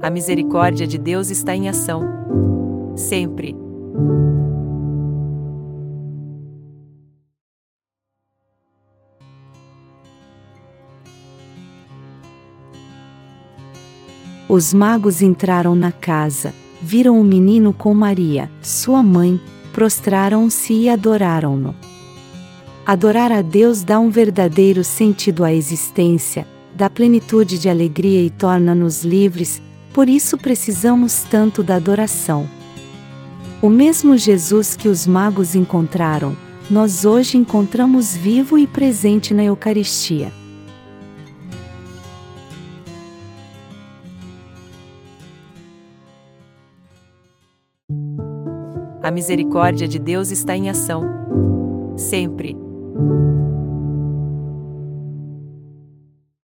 A misericórdia de Deus está em ação. Sempre. Os magos entraram na casa, viram o menino com Maria, sua mãe, prostraram-se e adoraram-no. Adorar a Deus dá um verdadeiro sentido à existência, dá plenitude de alegria e torna-nos livres, por isso precisamos tanto da adoração. O mesmo Jesus que os magos encontraram, nós hoje encontramos vivo e presente na Eucaristia. A misericórdia de Deus está em ação. Sempre.